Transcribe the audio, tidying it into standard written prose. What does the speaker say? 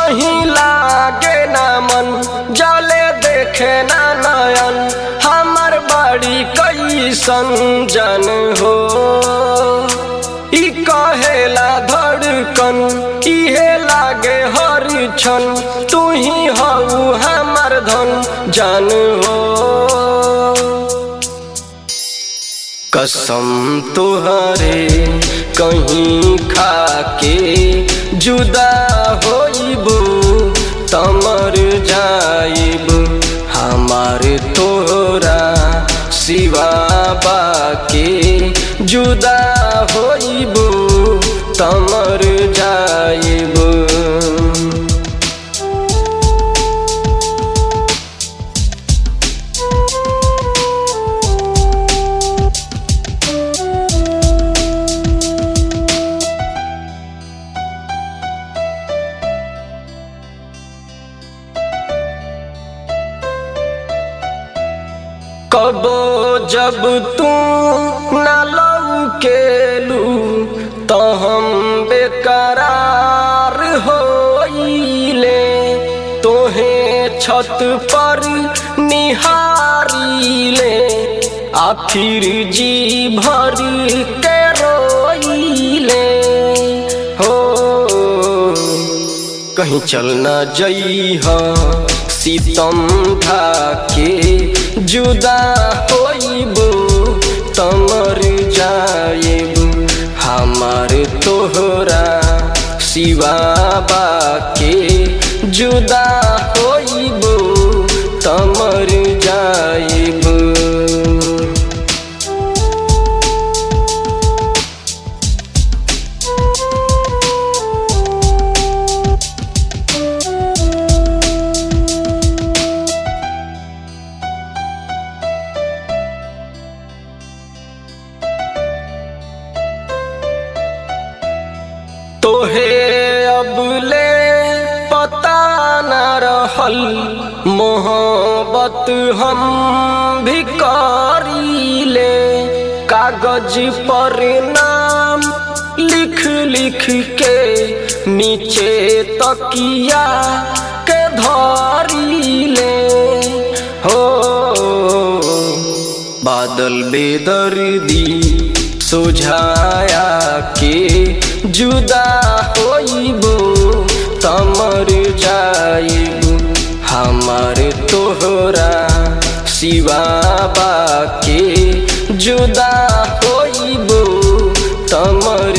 कहीं लागे ना मन जले देखे ना नयन हमर बड़ी कैसन जन हो ई कहेला धड़कन इहे लागे हर क्षण तू ही हऊ हमर धन जन हो कसम तुहरे कहीं खाके जुदा होइबू तमर जाइब हमार तोरा सिवा बाके जुदा होइबू तमर जाइब कबो जब तू न लौकेलू तो हम बेकरार होइले तोहे छत पर निहारीले आ फिर जी भर के रोइले हो कहीं चल न जइहा सीतम ढाके जुदा होइबू तमर जाइबू हमार तोहरा सिवा बाके जुदा होइबू तमर जाइबू तोहे अब ले पता न रहल मोहब्बत हम भी करीले कागज पर नाम लिख लिख के नीचे तकिया के धरीले हो बादल बेदर्दी सुझाया के जुदा होइबू तमर जाइबू हमार तोहरा सिवा बाके जुदा होइबू तमर